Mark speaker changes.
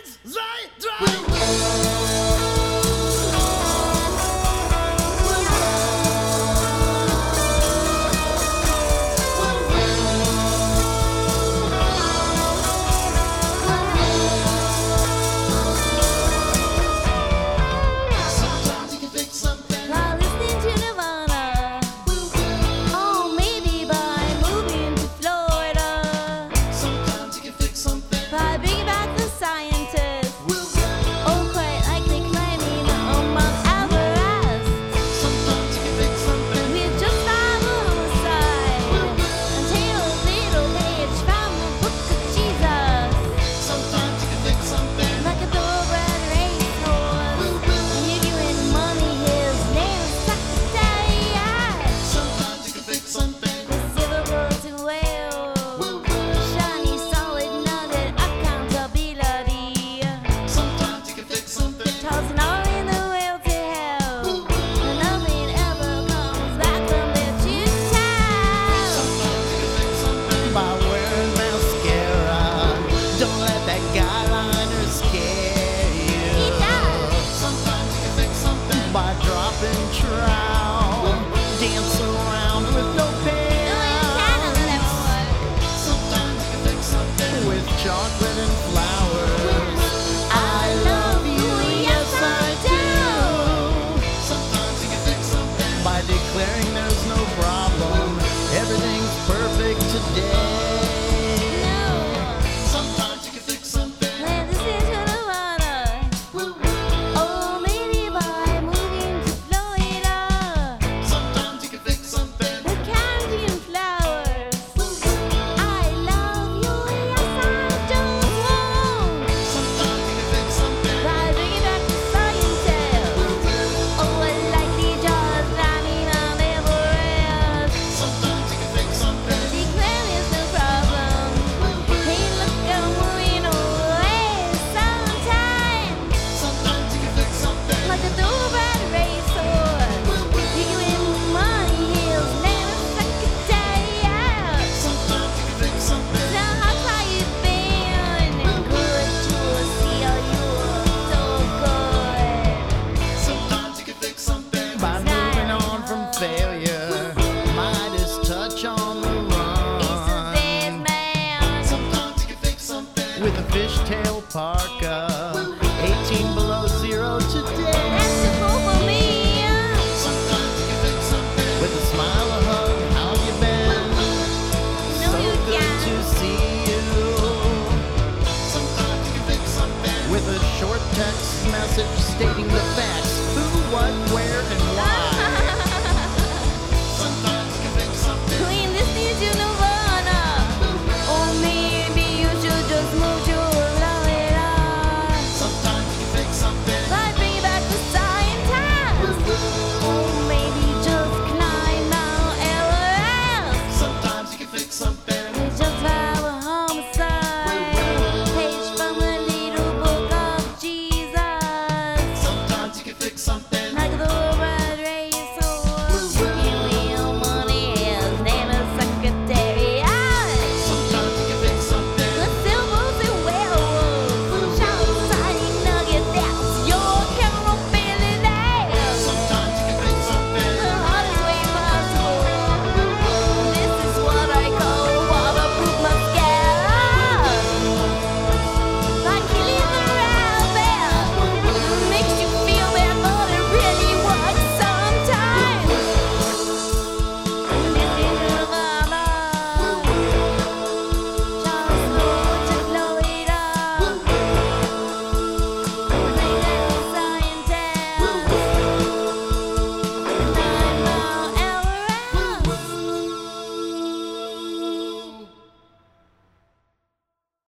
Speaker 1: with a fishtail parka. 18 below zero today.
Speaker 2: That's the goal for me.
Speaker 1: Sometimes you can fix something. With a smile, a hug, how you been?
Speaker 2: No,
Speaker 1: So
Speaker 2: you
Speaker 1: good
Speaker 2: can't.
Speaker 1: to see you. Sometimes you can fix something. With a short text message stating the facts. Who, what, where, and